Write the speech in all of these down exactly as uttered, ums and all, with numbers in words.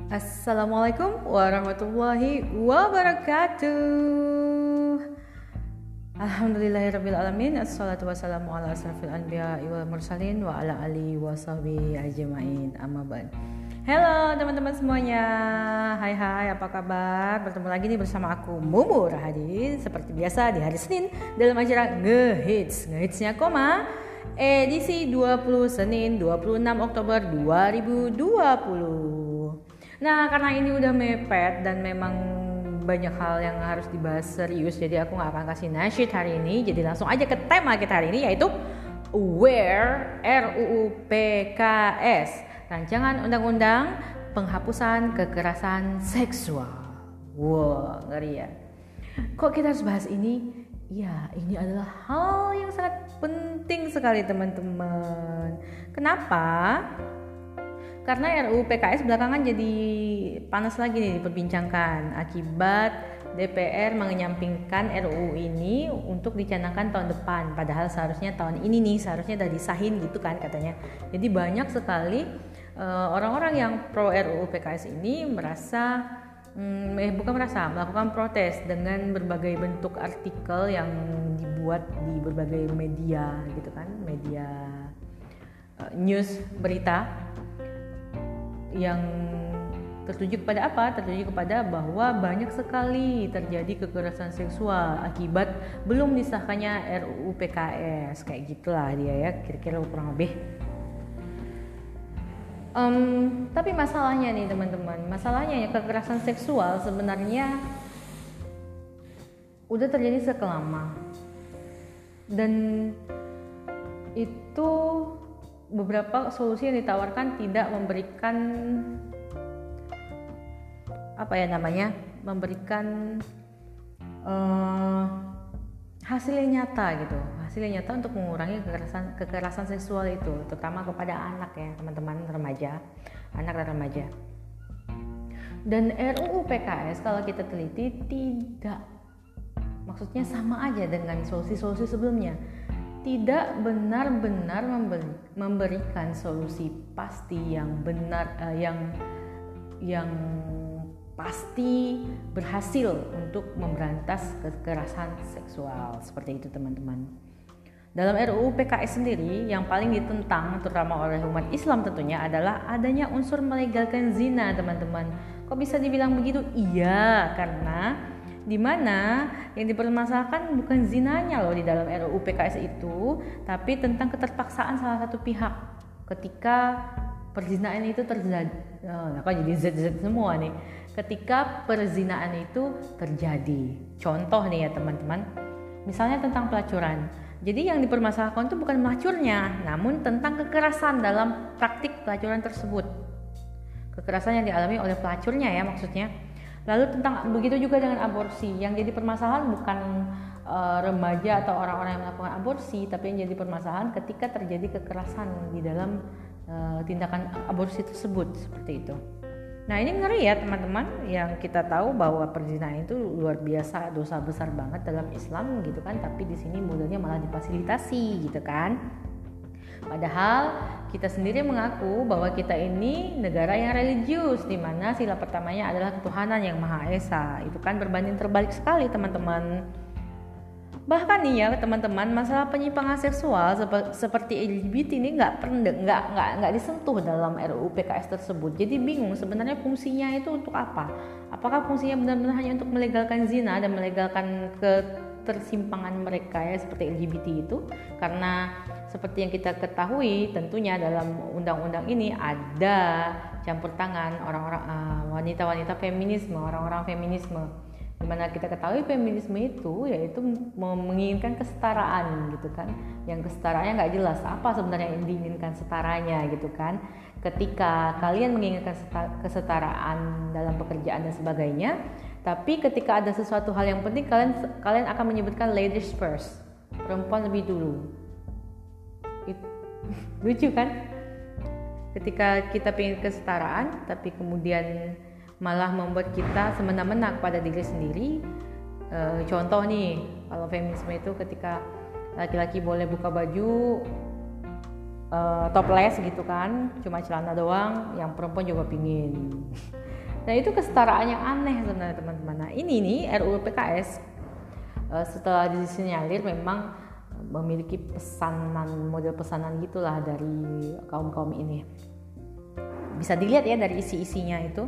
Assalamualaikum warahmatullahi wabarakatuh. Alhamdulillahirrabbilalamin. Assalatu wassalamu ala asrafil anbiya wal mursalin wa ala alihi wa sahbihi ajma'in. Amma ba'd. Halo teman-teman semuanya. Hai hai, apa kabar? Bertemu lagi nih bersama aku Mumu Rahadi seperti biasa di hari Senin dalam acara Ngehits. Ngehitsnya koma edisi dua puluh Senin dua puluh enam Oktober dua ribu dua puluh. Nah, karena ini udah mepet dan memang banyak hal yang harus dibahas serius, jadi aku gak akan kasih nasyid hari ini. Jadi langsung aja ke tema kita hari ini, yaitu Aware R U U P K S, Rancangan Undang-Undang Penghapusan Kekerasan Seksual. Wow, ngeri ya. Kok kita harus bahas ini? Ya, ini adalah hal yang sangat penting sekali teman-teman. Kenapa? Karena R U U P K S belakangan jadi panas lagi nih diperbincangkan akibat D P R mengenyampingkan R U U ini untuk dicanangkan tahun depan, padahal seharusnya tahun ini nih seharusnya udah disahin gitu kan katanya. Jadi banyak sekali uh, orang-orang yang pro R U U P K S ini merasa hmm, eh bukan merasa melakukan protes dengan berbagai bentuk artikel yang dibuat di berbagai media gitu kan, media uh, news, berita yang tertuju kepada apa? Tertuju kepada bahwa banyak sekali terjadi kekerasan seksual akibat belum disahkannya R U U P K S, kayak gitulah dia ya, kira-kira kurang lebih. Um, tapi masalahnya nih teman-teman, masalahnya ya kekerasan seksual sebenarnya udah terjadi sekelama dan itu beberapa solusi yang ditawarkan tidak memberikan apa ya namanya memberikan uh, hasilnya nyata gitu hasilnya nyata untuk mengurangi kekerasan kekerasan seksual itu, terutama kepada anak ya teman-teman, remaja, anak dan remaja. Dan R U U P K S kalau kita teliti tidak, maksudnya sama aja dengan solusi-solusi sebelumnya, tidak benar-benar memberi, memberikan solusi pasti yang benar, uh, yang yang pasti berhasil untuk memberantas kekerasan seksual seperti itu teman-teman. Dalam R U U P K S sendiri yang paling ditentang terutama oleh umat Islam tentunya adalah adanya unsur melegalkan zina teman-teman. Kok bisa dibilang begitu? Iya, karena di mana yang dipermasalahkan bukan zinanya loh di dalam R U U P K S itu, tapi tentang keterpaksaan salah satu pihak ketika perzinaan itu terjadi. Oh, apa jadi Z-Z semua nih? Ketika perzinaan itu terjadi. Contoh nih ya teman-teman, misalnya tentang pelacuran. Jadi yang dipermasalahkan itu bukan pelacurnya, namun tentang kekerasan dalam praktik pelacuran tersebut. Kekerasan yang dialami oleh pelacurnya ya maksudnya. Lalu tentang begitu juga dengan aborsi, yang jadi permasalahan bukan uh, remaja atau orang-orang yang melakukan aborsi, tapi yang jadi permasalahan ketika terjadi kekerasan di dalam uh, tindakan aborsi tersebut, seperti itu. Nah ini ngeri ya teman-teman, yang kita tahu bahwa perzinahan itu luar biasa dosa besar banget dalam Islam gitu kan, tapi di sini modelnya malah difasilitasi gitu kan. Padahal kita sendiri mengaku bahwa kita ini negara yang religius, di mana sila pertamanya adalah ketuhanan yang Maha Esa. Itu kan berbanding terbalik sekali teman-teman. Bahkan nih ya teman-teman, masalah penyimpangan seksual sep- seperti L G B T ini nggak pernah nggak nggak nggak disentuh dalam R U U P K S tersebut. Jadi bingung sebenarnya fungsinya itu untuk apa? Apakah fungsinya benar-benar hanya untuk melegalkan zina dan melegalkan ketersimpangan mereka ya seperti L G B T itu? Karena seperti yang kita ketahui tentunya dalam undang-undang ini ada campur tangan orang-orang uh, wanita-wanita feminisme, orang-orang feminisme. Dimana kita ketahui feminisme itu yaitu menginginkan kesetaraan gitu kan, yang kesetaraannya nggak jelas apa sebenarnya yang diinginkan setaranya gitu kan. Ketika kalian menginginkan kesetaraan dalam pekerjaan dan sebagainya, tapi ketika ada sesuatu hal yang penting kalian kalian akan menyebutkan ladies first, perempuan lebih dulu. It, lucu kan? Ketika kita pengen kesetaraan tapi kemudian malah membuat kita semena-mena kepada diri sendiri. E, contoh nih, kalau feminisme itu ketika laki-laki boleh buka baju uh, topless gitu kan, cuma celana doang, yang perempuan juga pingin. Nah itu kesetaraan yang aneh sebenarnya teman-teman. Nah ini nih R U U P K S uh, setelah disinyalir memang memiliki pesanan, model pesanan gitulah dari kaum-kaum ini. Bisa dilihat ya dari isi-isinya itu.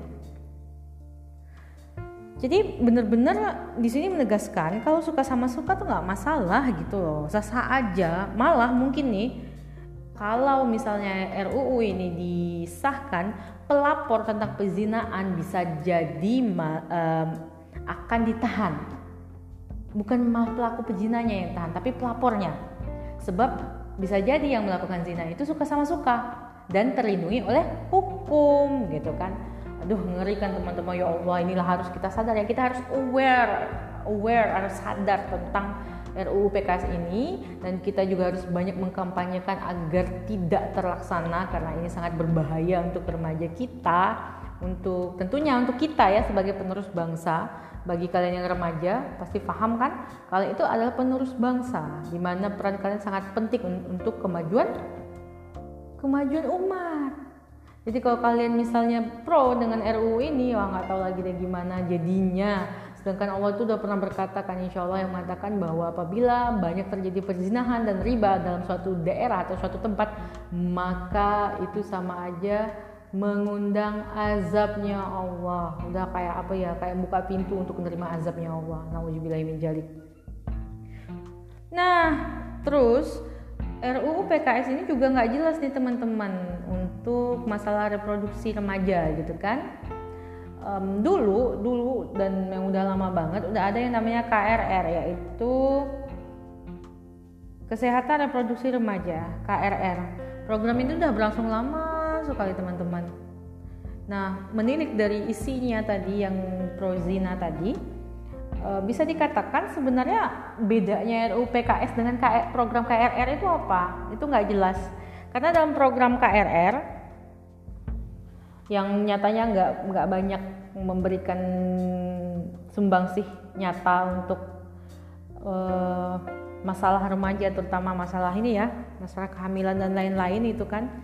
Jadi benar-benar di sini menegaskan kalau suka sama suka tuh nggak masalah gitu loh, sah-sah aja. Malah mungkin nih kalau misalnya R U U ini disahkan, pelapor tentang pezinaan bisa jadi um, akan ditahan. Bukan malah pelaku pezinanya yang tahan, tapi pelapornya. Sebab bisa jadi yang melakukan zina itu suka sama suka dan terlindungi oleh hukum gitu kan. Aduh ngeri kan teman-teman, ya Allah, inilah harus kita sadar ya, kita harus aware, aware harus sadar tentang R U U P K S ini, dan kita juga harus banyak mengkampanyekan agar tidak terlaksana karena ini sangat berbahaya untuk remaja kita, untuk tentunya untuk kita ya sebagai penerus bangsa. Bagi kalian yang remaja pasti paham kan kalau itu adalah penerus bangsa, di mana peran kalian sangat penting untuk kemajuan kemajuan umat. Jadi kalau kalian misalnya pro dengan R U U ini, wah nggak tahu lagi deh gimana jadinya. Sedangkan Allah itu udah pernah berkata kan, insya Allah, yang mengatakan bahwa apabila banyak terjadi perzinahan dan riba dalam suatu daerah atau suatu tempat, maka itu sama aja mengundang azabnya Allah. Udah kayak apa ya, kayak buka pintu untuk menerima azabnya Allah. Nauzubillahi min dzalik. Nah terus R U U P K S ini juga nggak jelas nih teman-teman untuk masalah reproduksi remaja gitu kan. Um, dulu dulu dan yang udah lama banget udah ada yang namanya K R R, yaitu Kesehatan Reproduksi Remaja, K R R. Program itu udah berlangsung lama sekali teman-teman. Nah menilik dari isinya tadi yang pro zina tadi, bisa dikatakan sebenarnya bedanya R U U P K S dengan program K R R itu apa? Itu nggak jelas. Karena dalam program K R R yang nyatanya nggak nggak banyak memberikan sumbangsih nyata untuk uh, masalah remaja, terutama masalah ini ya, masalah kehamilan dan lain-lain itu kan.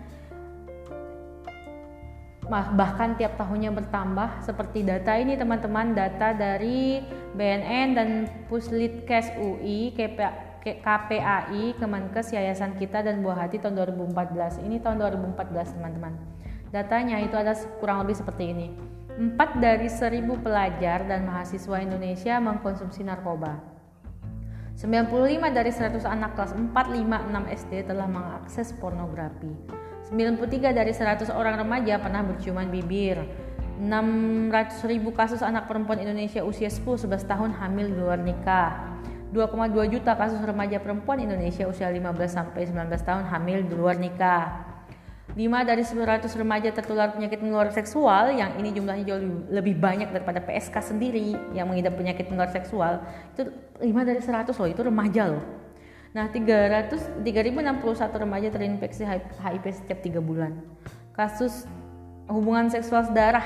Bahkan tiap tahunnya bertambah, seperti data ini teman-teman, data dari B N N dan Puslitkes U I, K P A I, Kemenkes, Yayasan Kita dan Buah Hati tahun dua ribu empat belas. Ini tahun dua ribu empat belas teman-teman. Datanya itu ada kurang lebih seperti ini. Empat dari seribu pelajar dan mahasiswa Indonesia mengkonsumsi narkoba. sembilan puluh lima dari seratus anak kelas empat, lima, enam S D telah mengakses pornografi. sembilan puluh tiga dari seratus orang remaja pernah berciuman bibir. enam ratus ribu kasus anak perempuan Indonesia usia sepuluh sampai sebelas tahun hamil di luar nikah. dua koma dua juta kasus remaja perempuan Indonesia usia lima belas sampai sembilan belas tahun hamil di luar nikah. lima dari seratus remaja tertular penyakit menular seksual, yang ini jumlahnya jauh lebih banyak daripada P S K sendiri yang mengidap penyakit menular seksual. Itu lima dari seratus loh, itu remaja loh. Nah, tiga ribu enam puluh satu remaja terinfeksi H I V setiap tiga bulan. Kasus hubungan seksual sedarah,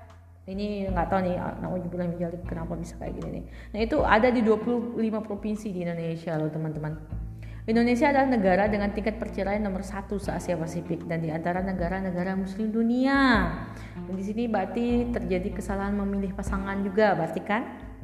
ini nggak tahu nih, nauzubillah min dzalik, kenapa bisa kayak gini nih. Nah, itu ada di dua puluh lima provinsi di Indonesia loh teman-teman. Indonesia adalah negara dengan tingkat perceraian nomor satu se-Asia Pasifik dan di antara negara-negara muslim dunia. Dan di sini berarti terjadi kesalahan memilih pasangan juga, berarti kan?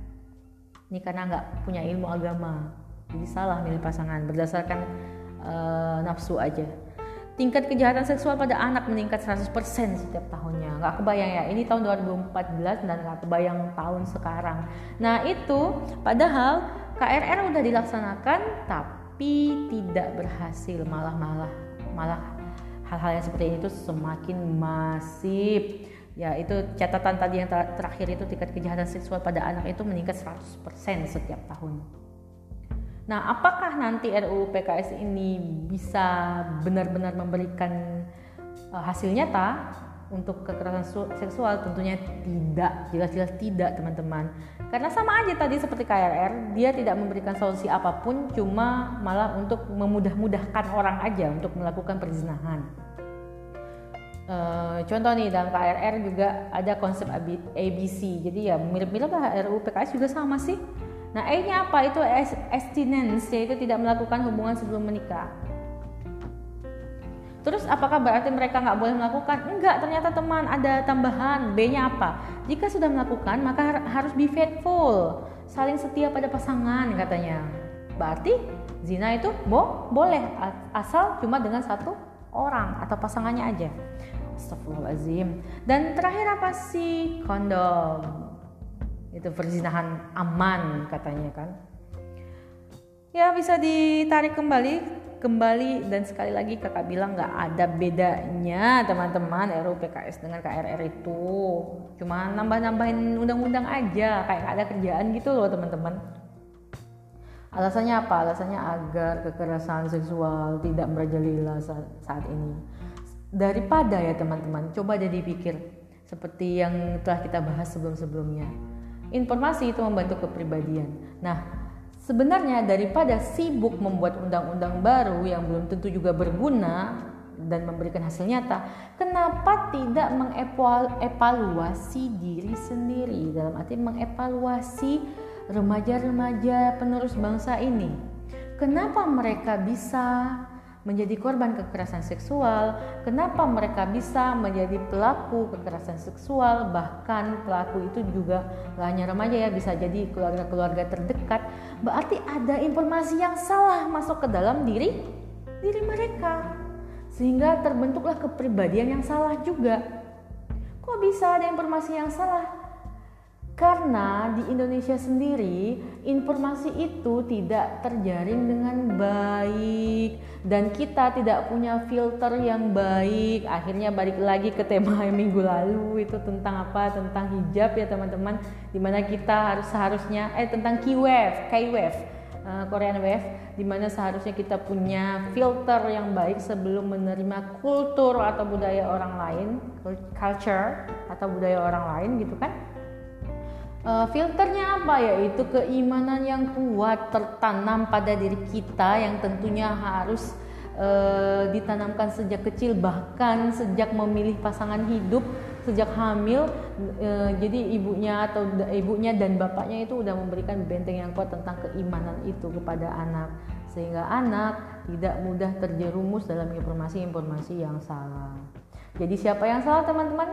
Ini karena nggak punya ilmu agama. Jadi salah milih pasangan berdasarkan uh, nafsu aja. Tingkat kejahatan seksual pada anak meningkat seratus persen setiap tahunnya. Nggak kebayang ya, ini tahun dua ribu empat belas dan nggak kebayang tahun sekarang. Nah itu padahal K R R udah dilaksanakan tapi tidak berhasil, malah malah malah hal-hal yang seperti ini itu semakin masif. Ya itu catatan tadi yang ter- terakhir itu tingkat kejahatan seksual pada anak itu meningkat seratus persen setiap tahun. Nah, apakah nanti R U U P K S ini bisa benar-benar memberikan uh, hasil nyata untuk kekerasan su- seksual? Tentunya tidak, jelas-jelas tidak teman-teman. Karena sama aja tadi seperti K R R, dia tidak memberikan solusi apapun, cuma malah untuk memudah-mudahkan orang aja untuk melakukan perzinahan. Uh, contoh nih dalam K R R juga ada konsep A B C, jadi ya mirip-mirip lah R U U P K S juga sama sih. Nah, E-nya apa? Itu abstinence, yaitu tidak melakukan hubungan sebelum menikah. Terus apakah berarti mereka nggak boleh melakukan? Enggak, ternyata teman, ada tambahan. B-nya apa? Jika sudah melakukan maka harus be faithful, saling setia pada pasangan katanya. Berarti zina itu bo boleh asal cuma dengan satu orang atau pasangannya aja. Astagfirullahaladzim. Dan terakhir apa sih? Kondom. Itu perzinahan aman katanya kan. Ya bisa ditarik kembali kembali dan sekali lagi kakak bilang nggak ada bedanya teman-teman R U U P K S dengan K R R itu, cuma nambah-nambahin undang-undang aja kayak nggak ada kerjaan gitu loh teman-teman. Alasannya apa? Alasannya agar kekerasan seksual tidak merajalela saat ini. Daripada ya teman-teman, coba jadi pikir seperti yang telah kita bahas sebelum-sebelumnya. Informasi itu membentuk kepribadian. Nah, sebenarnya daripada sibuk membuat undang-undang baru yang belum tentu juga berguna dan memberikan hasil nyata, kenapa tidak mengevaluasi diri sendiri, dalam arti mengevaluasi remaja-remaja penerus bangsa ini. Kenapa mereka bisa menjadi korban kekerasan seksual, kenapa mereka bisa menjadi pelaku kekerasan seksual, bahkan pelaku itu juga gak hanya remaja ya, bisa jadi keluarga-keluarga terdekat. Berarti ada informasi yang salah masuk ke dalam diri diri mereka, sehingga terbentuklah kepribadian yang salah juga. Kok bisa ada informasi yang salah? Karena di Indonesia sendiri informasi itu tidak terjaring dengan baik dan kita tidak punya filter yang baik. Akhirnya balik lagi ke tema minggu lalu itu tentang apa? Tentang hijab ya teman-teman. Dimana kita harus seharusnya eh tentang K-wave, K-wave, uh, Korean wave, dimana seharusnya kita punya filter yang baik sebelum menerima kultur atau budaya orang lain, culture atau budaya orang lain gitu kan. Uh, filternya apa? Yaitu keimanan yang kuat tertanam pada diri kita yang tentunya harus uh, ditanamkan sejak kecil, bahkan sejak memilih pasangan hidup, sejak hamil. Uh, jadi ibunya atau ibunya dan bapaknya itu udah memberikan benteng yang kuat tentang keimanan itu kepada anak, sehingga anak tidak mudah terjerumus dalam informasi-informasi yang salah. Jadi siapa yang salah teman-teman?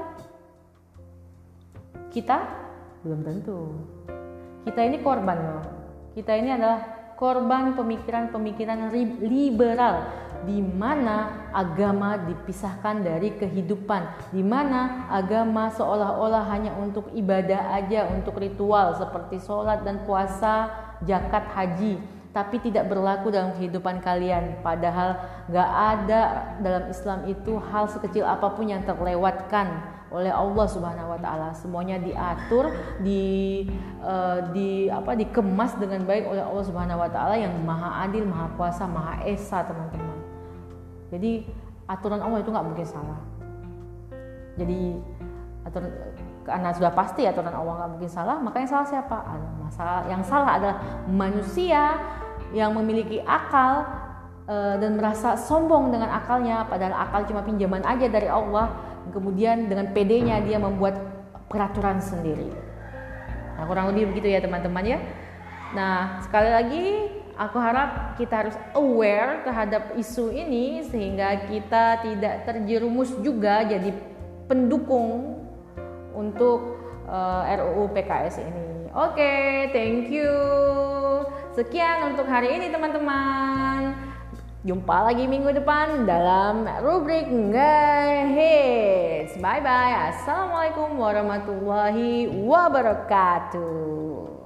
Kita? Belum tentu. Kita ini korban loh. Kita ini adalah korban pemikiran-pemikiran liberal di mana agama dipisahkan dari kehidupan, di mana agama seolah-olah hanya untuk ibadah aja, untuk ritual seperti sholat dan puasa, zakat, haji, tapi tidak berlaku dalam kehidupan kalian. Padahal gak ada dalam Islam itu hal sekecil apapun yang terlewatkan oleh Allah Subhanahu wa taala. Semuanya diatur, di uh, di apa dikemas dengan baik oleh Allah Subhanahu wa taala yang Maha Adil, Maha Kuasa, Maha Esa, teman-teman. Jadi aturan Allah itu enggak mungkin salah. Jadi aturan karena sudah pasti aturan Allah enggak mungkin salah, maka yang salah siapa? Masalah yang salah adalah manusia yang memiliki akal uh, dan merasa sombong dengan akalnya, padahal akal cuma pinjaman aja dari Allah. Kemudian dengan pedenya dia membuat peraturan sendiri. Nah, kurang lebih begitu ya teman-teman ya. Nah, sekali lagi aku harap kita harus aware terhadap isu ini sehingga kita tidak terjerumus juga jadi pendukung untuk uh, R U U P K S ini. Oke, okay, thank you. Sekian untuk hari ini teman-teman. Jumpa lagi minggu depan dalam rubrik Ngehits. Bye bye. Assalamualaikum warahmatullahi wabarakatuh.